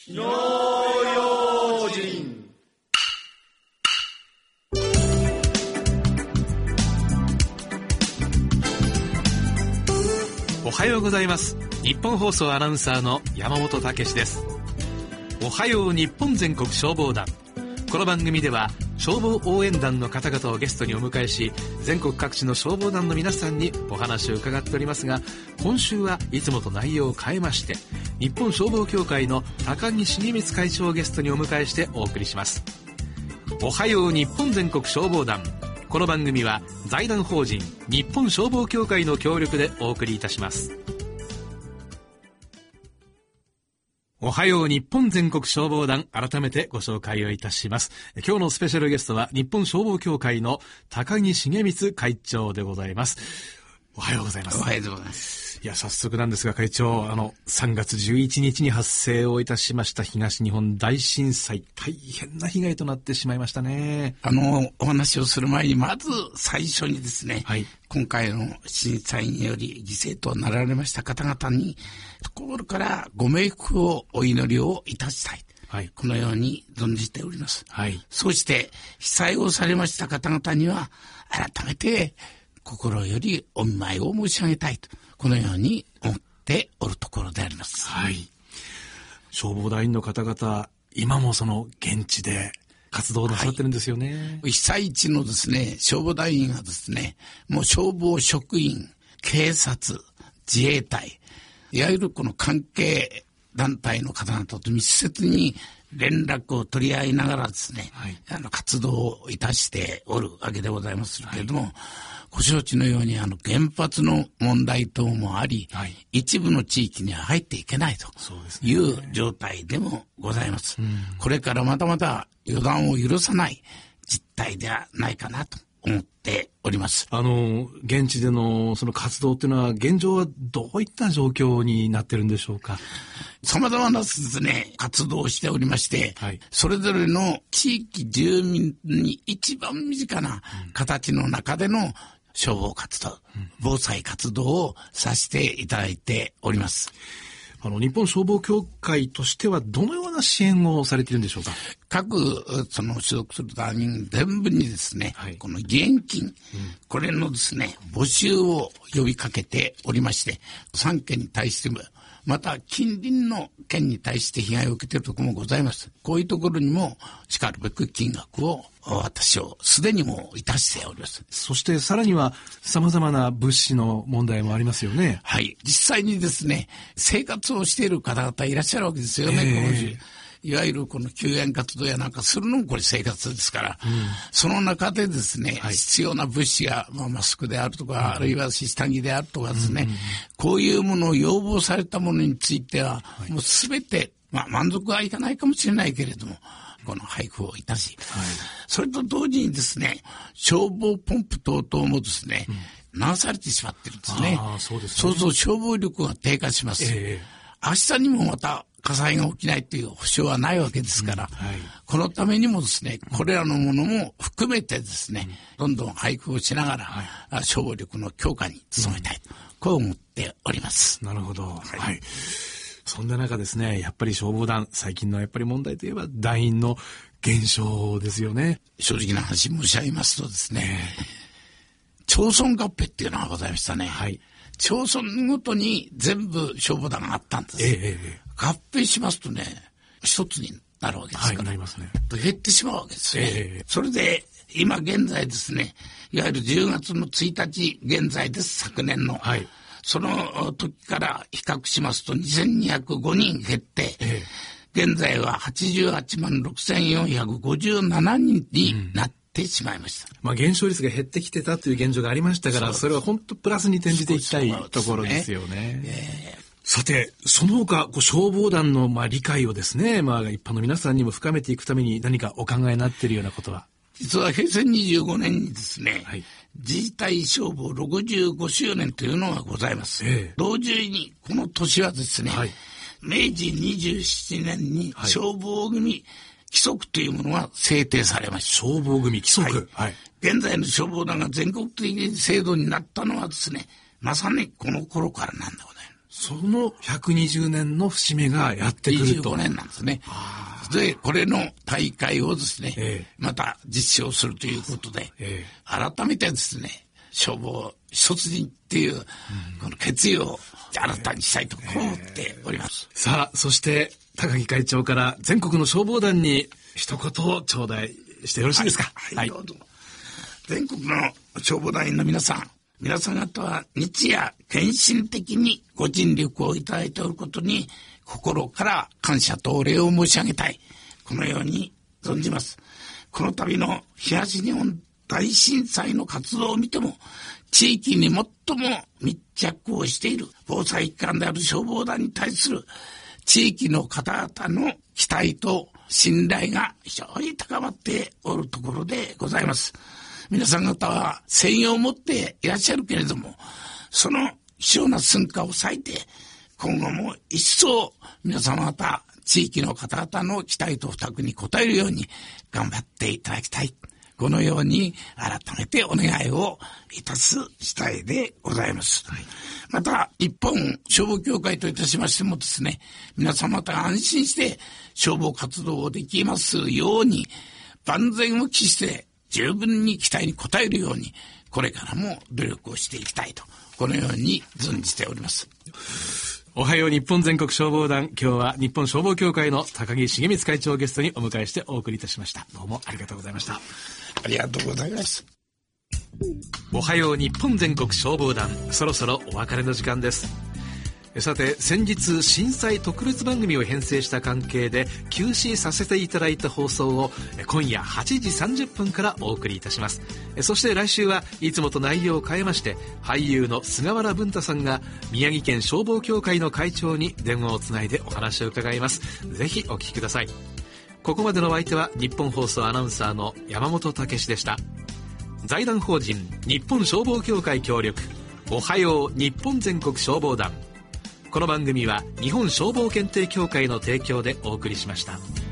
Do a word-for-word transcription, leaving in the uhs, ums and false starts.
火の用心。 おはようございます。日本放送アナウンサーの山本武史です。おはよう日本全国消防団。この番組では消防応援団の方々をゲストにお迎えし、全国各地の消防団の皆さんにお話を伺っておりますが、今週はいつもと内容を変えまして、日本消防協会の高木重光会長をゲストにお迎えしてお送りします。おはよう日本全国消防団。この番組は財団法人日本消防協会の協力でお送りいたします。おはよう日本全国消防団、改めてご紹介をいたします。今日のスペシャルゲストは日本消防協会の高木重光会長でございます。おはようございます。 おはようございます。 いや、早速なんですが会長、あのさんがつじゅういちにちに発生をいたしました東日本大震災、大変な被害となってしまいましたね。 あのお話をする前に、まず最初にですね、はい、今回の震災により犠牲となられました方々に心からご冥福をお祈りをいたしたい、はい、このように存じております、はい、そして被災をされました方々には改めて心よりお見舞いを申し上げたいと、このように思っておるところであります、 はい、消防団員の方々、今もその現地で活動をなさってるんですよね、 はい、被災地のですね消防団員がですね、もう消防職員、警察、自衛隊、いわゆるこの関係団体の方々と密接に連絡を取り合いながらですね、はい、あの活動をいたしておるわけでございますけれども、はい、ご承知のようにあの原発の問題等もあり、はい、一部の地域には入っていけないという状態でもございます。うん、これからまだまだ予断を許さない実態ではないかなと思っております。 あの現地でのその活動っていうのは現状はどういった状況になってるんでしょうか。 様々なですね活動をしておりまして、はい、それぞれの地域住民に一番身近な形の中での消防活動、うん、防災活動をさせていただいております。 あの日本消防協会としてはどのような支援をされているんでしょうか。 各その所属する団員全部にですね、はい、この義援金、うん、これのですね募集を呼びかけておりまして、さんけんに対してもまた近隣の県に対して被害を受けているところもございます。こういうところにもしかるべく金額を私をすでにもいたしております。 そしてさらには様々な物資の問題もありますよね。 はい、実際にですね生活をしている方々いらっしゃるわけですよね、えー、この時いわゆるこの救援活動やなんかするのもこれ生活ですから、うん、その中でですね、はい、必要な物資が、まあ、マスクであるとか、うん、あるいは下着であるとかですね、うんうん、こういうものを要望されたものについては、はい、もうすべて、まあ、満足はいかないかもしれないけれどもこの配布をいたし、はい、それと同時にですね消防ポンプ等々もですね、うん、流されてしまってるんですね。 あ、そうですね。 そうそう消防力が低下します、えー、明日にもまた火災が起きないという保証はないわけですから、うん、はい、このためにもですねこれらのものも含めてですね、うん、どんどん配布をしながら、はい、消防力の強化に努めたいと、うん、こう思っております。 なるほど、はい、はい、そんな中ですね、やっぱり消防団最近のやっぱり問題といえば団員の減少ですよね。 正直な話申し上げますとですね、町村合併っていうのがございましたね、はい、町村ごとに全部消防団があったんです、えーえー、合併しますとね一つになるわけですから、はい、なりますね、減ってしまうわけですね、えー、それで今現在ですねいわゆるじゅうがつのついたち現在です、昨年の、はい、その時から比較しますとにせんにひゃくごにん減って、えー、現在ははちじゅうはちまんろくせんよんひゃくごじゅうななにんになってしまいました、うん、 まあ、減少率が減ってきてたという現状がありましたから、 そ, それは本当プラスに転じていきたいところですよね。えー、さてその他こう消防団のまあ理解をですね、まあ、一般の皆さんにも深めていくために何かお考えになっているようなことは。 実はへいせいにじゅうごねんにですね、はい、自治体消防ろくじゅうごしゅうねんというのがございます、えー、同時にこの年はですね、はい、めいじにじゅうななねんに消防組規則というものが制定されました。 消防組規則、はいはい、現在の消防団が全国的に制度になったのはですねまさにこの頃からなんでございます。 そのひゃくにじゅうねんの節目がやってくると。 にじゅうごねんなんですね。で、これの大会をですね、ええ、また実施をするということで、ええ、改めてですね、消防一つ人っていう、うん、この決意を新たにしたいと思っております。 ええ、さあ、そして高木会長から全国の消防団に一言を頂戴してよろしいですか。 はい、はい、はい、どうぞ。全国の消防団員の皆さん、皆さん方は日夜献身的にご尽力をいただいておることに心から感謝とお礼を申し上げたい。このように存じます。この度の東日本大震災の活動を見ても、地域に最も密着をしている防災機関である消防団に対する地域の方々の期待と信頼が非常に高まっておるところでございます。皆さん方は誠意を持っていらっしゃるけれども、その貴重な寸暇を割いて、今後も一層皆様方、地域の方々の期待と負託に応えるように頑張っていただきたい。このように改めてお願いをいたす次第でございます。はい、また、日本消防協会といたしましてもですね、皆様方が安心して消防活動をできますように、万全を期して十分に期待に応えるように、これからも努力をしていきたいと、このように存じております。 おはよう日本全国消防団、今日は日本消防協会の高木重光会長をゲストにお迎えしてお送りいたしました。どうもありがとうございました。 ありがとうございます。 おはよう日本全国消防団、そろそろお別れの時間です。さて、先日震災特別番組を編成した関係で休止させていただいた放送を今夜はちじさんじゅっぷんからお送りいたします。そして来週はいつもと内容を変えまして、俳優の菅原文太さんが宮城県消防協会の会長に電話をつないでお話を伺います。ぜひお聞きください。ここまでのお相手は日本放送アナウンサーの山本武史でした。財団法人日本消防協会協力、おはよう日本全国消防団、この番組は日本消防検定協会の提供でお送りしました。